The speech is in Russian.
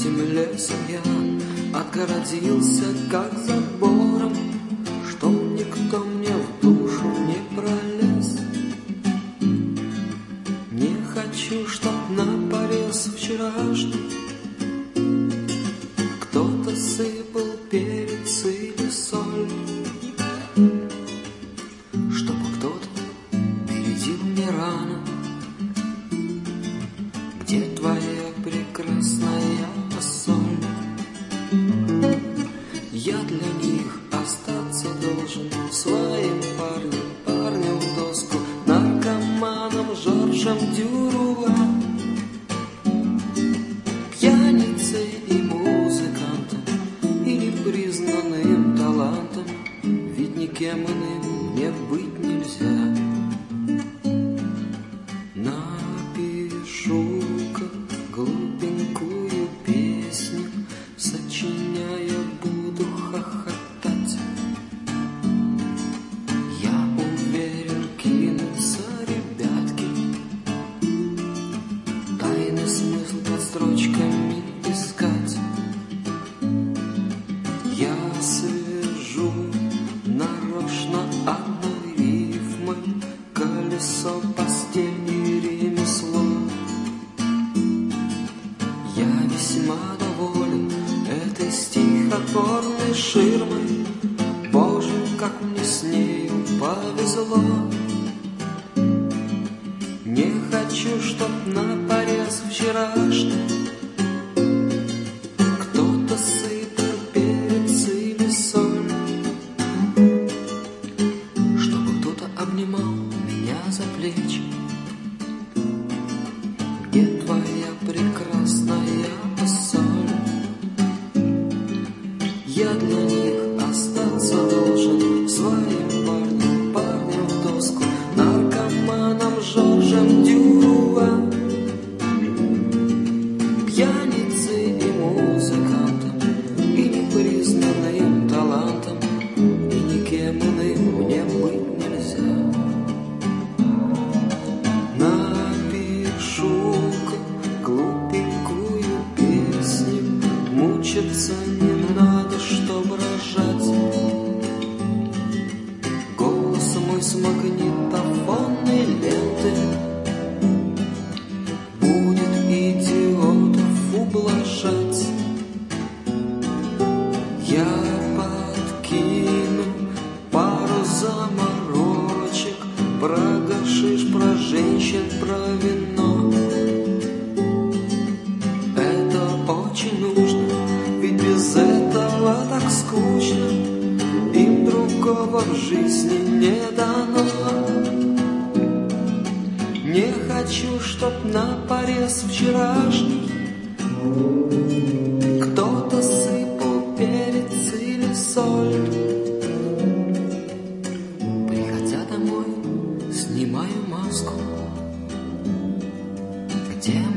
этим лесом я отгородился как забором, чтоб никто мне в душу не пролез. Не хочу, чтоб на порез вчерашний кто-то сыпал перец или соль, чтобы кто-то бередил мне рано. Где твоя прекрасная соль? Я для них остаться должен своим парнем, парнем в доску, наркоманом Жоржем Дюруа, пьяницей и музыкантом или признанным талантом, ведь никем иным мне быть нельзя. Напишу-ка глупенькую песню, сочиняя буду хохотать. Я уверен, кинутся ребятки тайный смысл под строчками искать. Я свяжу нарочно одной рифмой колесо, постель и ремесло. Я весьма доволен этой стихотворной ширмой. Боже, как мне с нею повезло. Не хочу, чтоб на порез вчерашний кто-то сыпал перец или соль, чтобы кто-то обнимал меня за плечи. Где твоя прекрасная соль? Я для них остаться должен своим парнем, парнем в доску, наркоманом Жоржем Дюруа, пьяницей и музыкантом или признанным талантом, и никем иным мне быть нельзя. Напишу-ка глупенькую песню, мучиться не надо, чтоб рожать. Голос мой с магнитофонной ленты будет идиотов ублажать. Я подкину пару заморочек про гашиш, про женщин, про вино. Это очень нужно, ведь без этого так скучно, им другого в жизни не дано. Не хочу, чтоб на порез вчерашний кто-то сыпал перец или соль. Приходя домой, снимаю маску. Где